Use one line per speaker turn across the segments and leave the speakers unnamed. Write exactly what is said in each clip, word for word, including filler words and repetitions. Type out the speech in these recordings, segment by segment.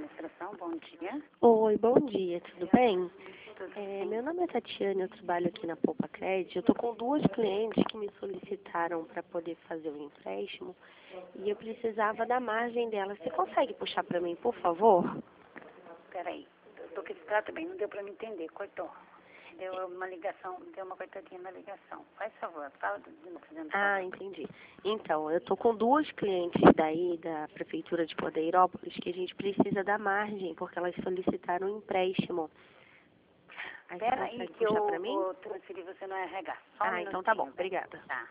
administração, bom dia.
Oi, bom dia, tudo bem?
Tudo
É,
bem?
meu nome é Tatiane, eu trabalho aqui na Poupa Cred. Eu estou com duas clientes que me solicitaram para poder fazer o empréstimo e eu precisava da margem delas. Você consegue puxar para mim, por favor?
Peraí, do que se trata bem, não deu para me entender, cortou. Deu uma ligação, deu uma cortadinha na ligação. Faz favor, fala de novo, fazendo
Ah,
favor.
entendi. Então, eu estou com duas clientes daí da Prefeitura de Cordeirópolis que a gente precisa da margem, porque elas solicitaram um empréstimo. Aí você
Peraí
consegue
que eu
puxar para mim?
vou transferir você no R H. Só um
Ah, então tá bom,
minutinho, bem.
obrigada.
Tá.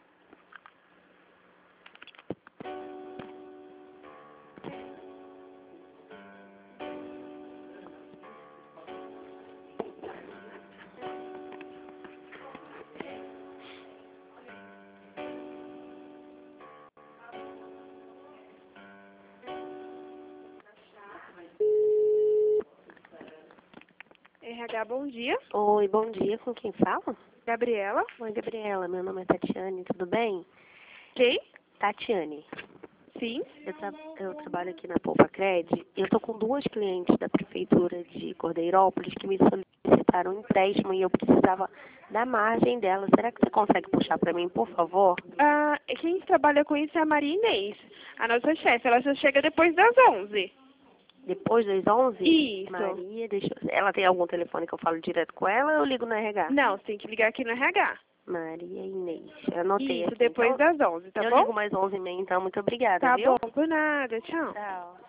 R H, bom dia.
Oi, bom dia, com quem fala?
Gabriela.
Oi, Gabriela, meu nome é Tatiane, tudo bem?
Quem?
Tatiane,
Sim.
eu, tra eu trabalho aqui na Poupa Cred. Eu estou com duas clientes da Prefeitura de Cordeirópolis que me solicitaram um empréstimo e eu precisava da margem delas. Será que você consegue puxar para mim, por favor?
Ah, quem trabalha com isso é a Maria Inês, a nossa chefe. Ela só chega depois das onze.
Depois das onze?
Isso.
Maria, deixa eu... Ela tem algum telefone que eu falo direto com ela ou eu ligo no R H?
Não, você tem que ligar aqui no R H.
Maria Inês. Eu anotei
Isso,
aqui.
depois
Então,
das onze, tá
eu
bom?
ligo mais onze e meia, então. Muito obrigada,
Tá
viu?
bom, por nada. Tchau.
Tchau.